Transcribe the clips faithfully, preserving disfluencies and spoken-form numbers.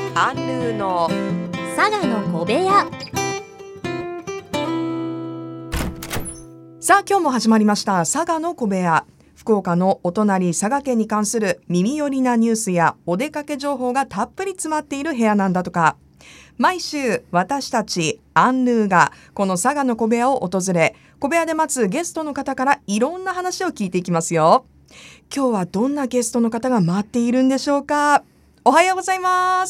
アンルーの佐賀の小部屋。 さあ今日も始まりました佐賀の小部屋。福岡のお隣佐賀県に関する耳寄りなニュースやお出かけ情報がたっぷり詰まっている部屋なんだとか。毎週私たちアンルーがこの佐賀の小部屋を訪れ、小部屋で待つゲストの方からいろんな話を聞いていきますよ。今日はどんなゲストの方が待っているんでしょうか。おはようございます。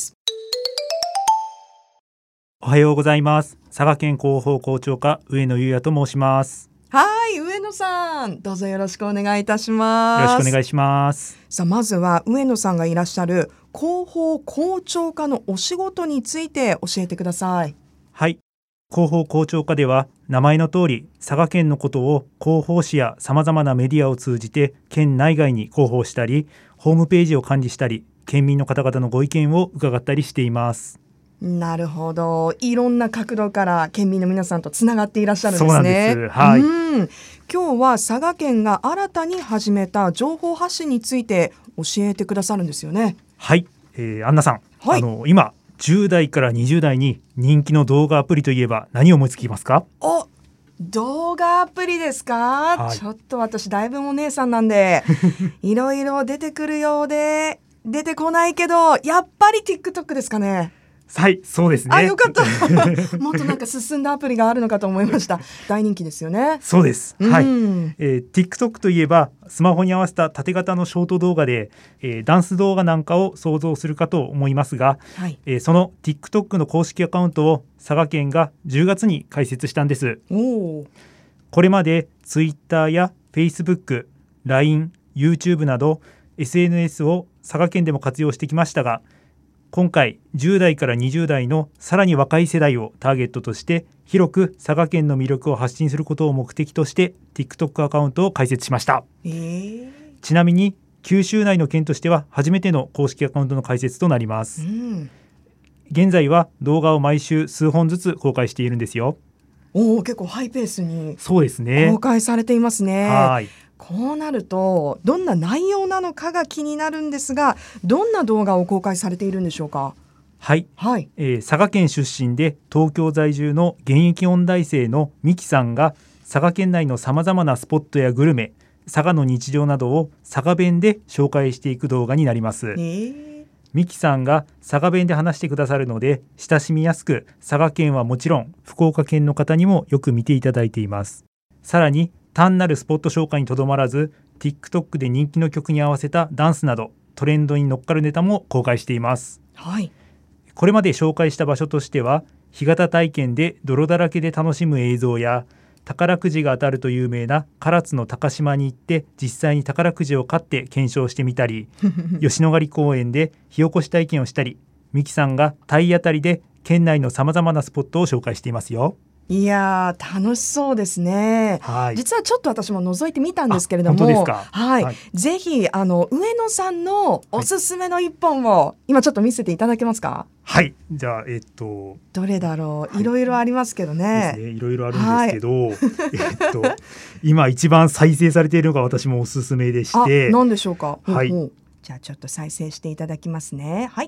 おはようございます。佐賀県広報広聴課上野裕也と申します。 はい、上野さん、どうぞよろしくお願いいたします。 よろしくお願いします。 さあまずは上野さんがいらっしゃる広報広聴課のお仕事について教えてください。 はい、広報広聴課では名前の通り佐賀県のことを広報誌やさまざまなメディアを通じて県内外に広報したり、ホームページを管理したり、県民の方々のご意見を伺ったりしています。 なるほど、いろんな角度から県民の皆さんとつながっていらっしゃるんですね。 そうなんです、はい、 うん今日は佐賀県が新たに始めた情報発信について教えてくださるんですよね。 はい、えー、アンナさん、 はい、 あの今じゅう代からにじゅう代に人気の動画アプリといえば何を思いつきますか？ お動画アプリですか、 はい、 ちょっと私だいぶお姉さんなんでいろいろ出てくるようで出てこないけど、やっぱり TikTok ですかね。 はい、そうですね。 あ、よかったもっとなんか進んだアプリがあるのかと思いました。大人気ですよね。 そうです、はい、 うんえー、TikTok といえばスマホに合わせた縦型のショート動画で、えー、ダンス動画なんかを想像するかと思いますが、 はい、 えー、その TikTok の公式アカウントを佐賀県がじゅうがつに開設したんです。 おー、 これまで Twitter や Facebook、ライン、YouTube など エスエヌエス を佐賀県でも活用してきましたが、今回じゅう代からにじゅう代のさらに若い世代をターゲットとして広く佐賀県の魅力を発信することを目的として TikTok アカウントを開設しました。 えー、 ちなみに九州内の県としては初めての公式アカウントの開設となります。 うん、 現在は動画を毎週数本ずつ公開しているんですよ。 おー、結構ハイペースにそうですね、 公開されていますね。 はい、 こうなるとどんな内容なのかが気になるんですが、どんな動画を公開されているんでしょうか。 はい、 はい、 えー、佐賀県出身で東京在住の現役音大生のミキさんが佐賀県内のさまざまなスポットやグルメ、佐賀の日常などを佐賀弁で紹介していく動画になります。 えー、 ミキさんが佐賀弁で話してくださるので親しみやすく、佐賀県はもちろん福岡県の方にもよく見ていただいています。さらに単なるスポット紹介にとどまらず TikTok で人気の曲に合わせたダンスなどトレンドに乗っかるネタも公開しています。 はい、 これまで紹介した場所としては干潟体験で泥だらけで楽しむ映像や、宝くじが当たると有名な唐津の高島に行って実際に宝くじを買って検証してみたり吉野ヶ里公園で火起こし体験をしたり、ミキさんが体当たりで県内のさまざまなスポットを紹介していますよ。 いやー楽しそうですね。 はい、 実はちょっと私も覗いてみたんですけれども、 本当ですか。 はいはい、 ぜひあの上野さんのおすすめの一本を今ちょっと見せていただけますか。 はい、じゃあえっとどれだろう、 はい、 いろいろありますけどね。 ですね、いろいろあるんですけど、はい、えっと今一番再生されているのが私もおすすめでして、 あ、何でしょうか。 はい、 ほうほう、じゃあちょっと再生していただきますね。はい、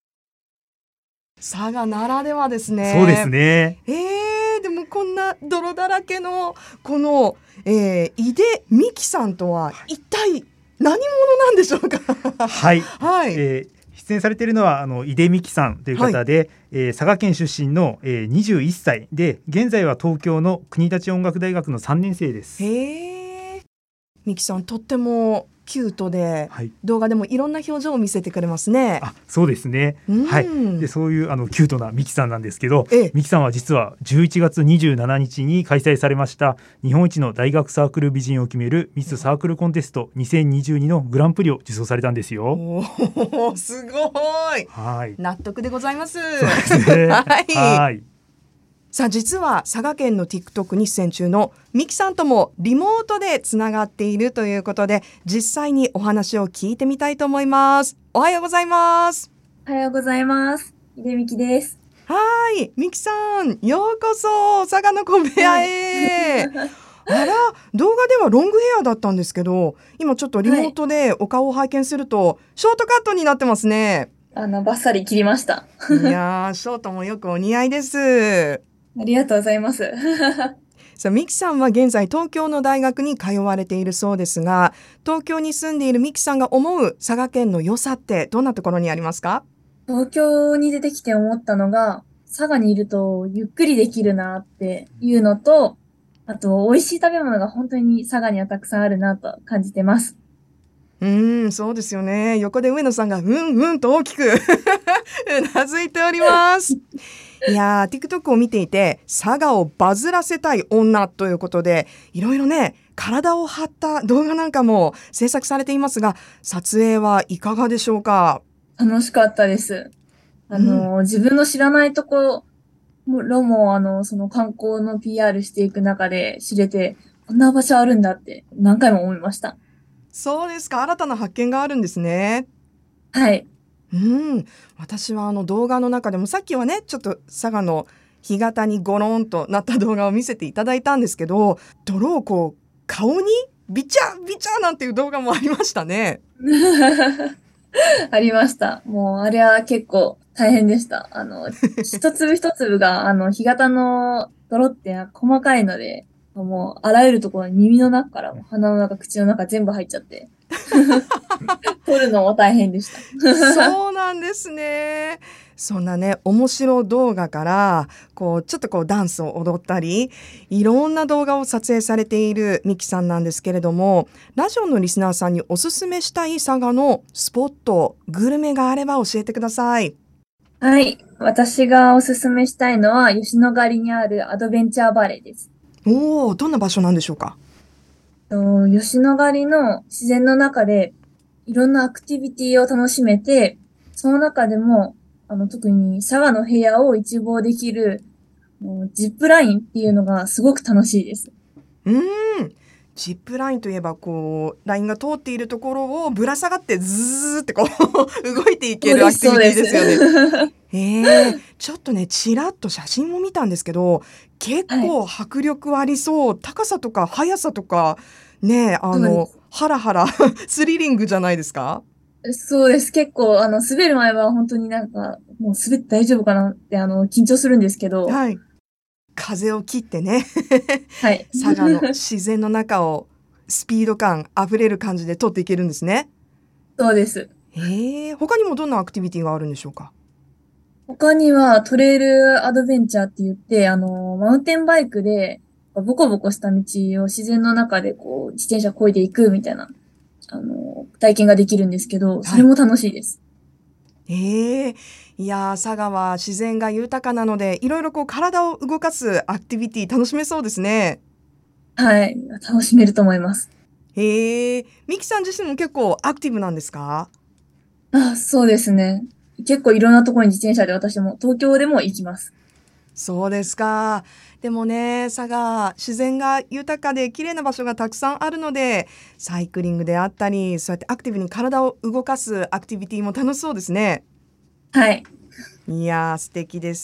佐賀ならではですね。 そうですね。 えー、でもこんな泥だらけのこの、えー、井出美希さんとは一体何者なんでしょうか。 はい、 はい、 えー出演されているのはあの井出美希さんという方で、はい、えー、佐賀県出身の、えー、にじゅういっさいで現在は東京の国立音楽大学のさんねん生です。 へー、美希さんとってもキュートで、 はい、 動画でもいろんな表情を見せてくれますね。 あ、そうですね、はい、でそういうあのキュートなミキさんなんですけど、ミキさんは実はじゅういちがつにじゅうしちにちに開催されました日本一の大学サークル美人を決めるミスサークルコンテストにせんにじゅうにのグランプリを受賞されたんですよ。 おー、すごい、 はい、 納得でございます。 そうですね、 はい、 はい、 さあ実は佐賀県の TikTok に出演中のミキさんともリモートでつながっているということで、実際にお話を聞いてみたいと思います。おはようございます。 おはようございます。井出美希です。 はい、ミキさんようこそ佐賀の小部屋へ。あら、動画ではロングヘアだったんですけど、今ちょっとリモートでお顔を拝見すると、はい、ショートカットになってますね。 あの、バッサリ切りました。 いやー、ショートもよくお似合いです。 ありがとうございます。 さあ、ミキさんは現在東京の大学に通われているそうですが、東京に住んでいるミキさんが思う佐賀県の良さってどんなところにありますか？ 東京に出てきて思ったのが、佐賀にいるとゆっくりできるなっていうのと、あと、美味しい食べ物が本当に佐賀にはたくさんあるなと感じてます。 うーん、そうですよね。横で上野さんがうんうんと大きくうなずいております。いやー、TikTok を見ていて、佐賀をバズらせたい女ということで、いろいろね、体を張った動画なんかも制作されていますが、撮影はいかがでしょうか？ 楽しかったです。あの、自分の知らないところも、あの、その観光の ピーアール していく中で知れて、こんな場所あるんだって何回も思いました。 そうですか。新たな発見があるんですね。 はい。 うん、私はあの動画の中でもさっきはねちょっと佐賀の干潟にゴロンとなった動画を見せていただいたんですけど、泥をこう顔にビチャビチャなんていう動画もありましたね。 ありました。もう、あれは結構大変でした。あの、一粒一粒が、あの、干潟の泥って細かいので、もう、あらゆるところに耳の中からも鼻の中、口の中全部入っちゃって、取るのも大変でした。 そうなんですね。そんなね面白動画からこうちょっとこうダンスを踊ったりいろんな動画を撮影されているミキさんなんですけれども、ラジオのリスナーさんにおすすめしたい佐賀のスポットグルメがあれば教えてください。 はい。私がおすすめしたいのは、吉野ヶ里にあるアドベンチャーバレーです。 おお、どんな場所なんでしょうか？ と吉野ヶ里の自然の中で、いろんなアクティビティを楽しめて、その中でも、あの、特に佐賀の部屋を一望できる、もうジップラインっていうのがすごく楽しいです。 うーん、ジップラインといえばこうラインが通っているところをぶら下がってズーってこう動いていけるアクティビティですよね。えー、ちょっとねちらっと写真も見たんですけど結構迫力ありそう、はい、高さとか速さとかねあのハラハラスリリングじゃないですか？ そうです。結構、あの、滑る前は本当になんか、もう滑って大丈夫かなって、あの、緊張するんですけど。 はい。風を切ってね。 はい。 佐賀の自然の中をスピード感あふれる感じで通っていけるんですね。 そうです。 えー、他にもどんなアクティビティがあるんでしょうか？ 他にはトレイルアドベンチャーって言って、あの、マウンテンバイクで、ボコボコした道を自然の中でこう、自転車漕いでいくみたいな、あの、体験ができるんですけど、それも楽しいです。 はい、えー、いやー佐賀は自然が豊かなので、いろいろこう体を動かすアクティビティ楽しめそうですね。 はい、楽しめると思います。 へえ、ミキさん自身も結構アクティブなんですか？ あ、そうですね。結構いろんなところに自転車で私も東京でも行きます。 そうですか。でもね、佐賀、自然が豊かで綺麗な場所がたくさんあるので、サイクリングであったり、そうやってアクティブに体を動かすアクティビティも楽しそうですね。 はい。 いやー、素敵です。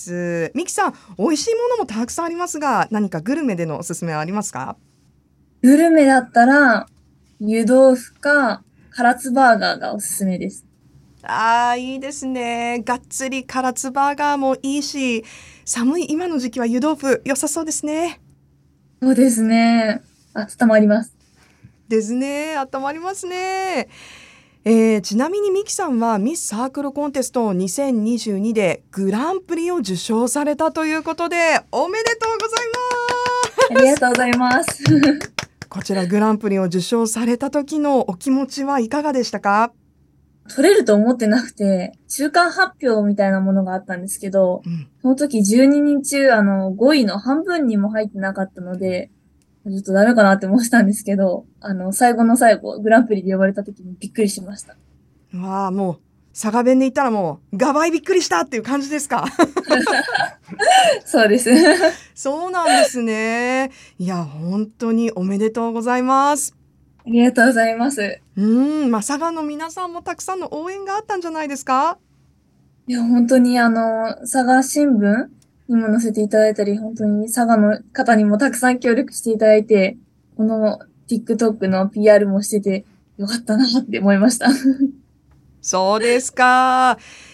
ミキさん、美味しいものもたくさんありますが、何かグルメでのおすすめはありますか？ グルメだったら、湯豆腐か、唐津バーガーがおすすめです。 あー、いいですね。がっつり唐津バーガーもいいし、寒い今の時期は湯豆腐良さそうですね。 そうですね。温まります。 ですね。温まりますね。えー、ちなみにミキさんはミスサークルコンテストにせんにじゅうにでグランプリを受賞されたということでおめでとうございます。 ありがとうございます。 こちらグランプリを受賞された時のお気持ちはいかがでしたか？ 取れると思ってなくて、中間発表みたいなものがあったんですけど、 うん、 その時じゅうににん中、あの、ごいの半分にも入ってなかったので、ちょっとダメかなって思ってたんですけど、あの、最後の最後、グランプリで呼ばれた時にびっくりしました。 わあ、もう佐賀弁で言ったらもうガバイびっくりしたっていう感じですか？ そうです。 そうなんですね。いや本当におめでとうございます。 ありがとうございます。 うーん、まあ、佐賀の皆さんもたくさんの応援があったんじゃないですか？ いや、本当にあの、佐賀新聞にも載せていただいたり、本当に佐賀の方にもたくさん協力していただいて、この TikTok の ピーアール もしててよかったなって思いました。 そうですか。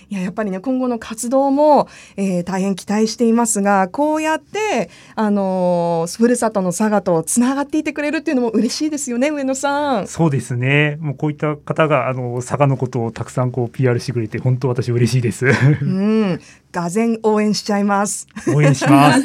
いや、やっぱりね、今後の活動も、えー、大変期待していますが、こうやって、あのー、ふるさとの佐賀とつながっていてくれるっていうのも嬉しいですよね、上野さん。 そうですね。もうこういった方があの佐賀のことをたくさんこう ピーアール してくれて本当私嬉しいです。うん、がぜん応援しちゃいます。 応援します。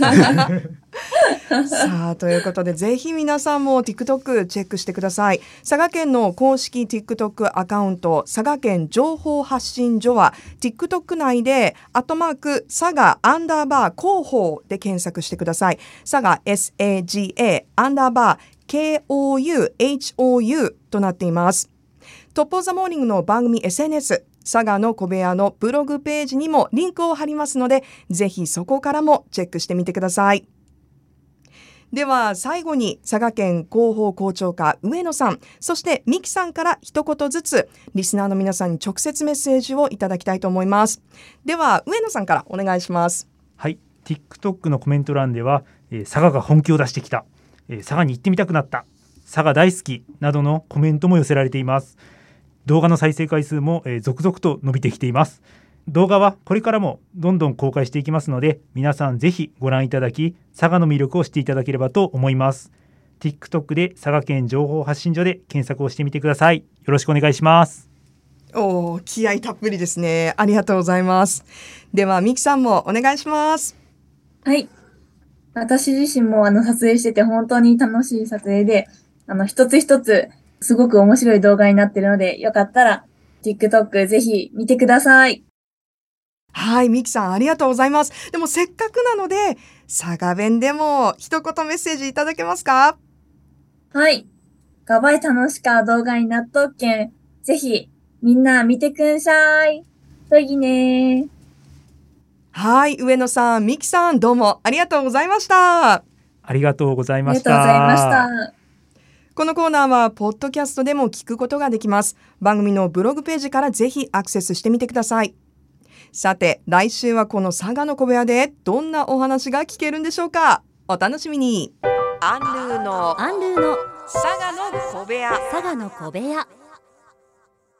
さあ、ということでぜひ皆さんも TikTok チェックしてください。佐賀県の公式 TikTok アカウント、佐賀県情報発信所は TikTok 内でアットマーク佐賀アンダーバー広報で検索してください。佐賀 サガ アンダーバー ケーオーユーエイチオーユー となっています。トップオブザモーニングの番組 エスエヌエス、佐賀の小部屋のブログページにもリンクを貼りますので、ぜひそこからもチェックしてみてください。では最後に佐賀県広報広聴課上野さん、そして美希さんから一言ずつリスナーの皆さんに直接メッセージをいただきたいと思います。では上野さんからお願いします。 はい、 TikTok のコメント欄では、えー、佐賀が本気を出してきた、えー、佐賀に行ってみたくなった、佐賀大好きなどのコメントも寄せられています。動画の再生回数も、えー、続々と伸びてきています。動画はこれからもどんどん公開していきますので、皆さんぜひご覧いただき、佐賀の魅力を知っていただければと思います。 TikTok で佐賀県情報発信所で検索をしてみてください。よろしくお願いします。 おー、気合いたっぷりですね。ありがとうございます。では美希さんもお願いします。 はい、私自身もあの撮影してて本当に楽しい撮影で、あの一つ一つすごく面白い動画になっているので、よかったら TikTok ぜひ見てください。 はい、美希さんありがとうございます。でもせっかくなので佐賀弁でも一言メッセージいただけますか？ はい、がばい楽しか動画になっとっけん、ぜひみんな見てくんしゃい。とぎね。 はい、上野さん、美希さん、どうもありがとうございました。 ありがとうございました。 ありがとうございました。 このコーナーはポッドキャストでも聞くことができます。番組のブログページからぜひアクセスしてみてください。さて、来週はこの佐賀の小部屋でどんなお話が聞けるんでしょうか。お楽しみに。アンルーのアンルーの佐賀の小部屋。 佐賀の小部屋。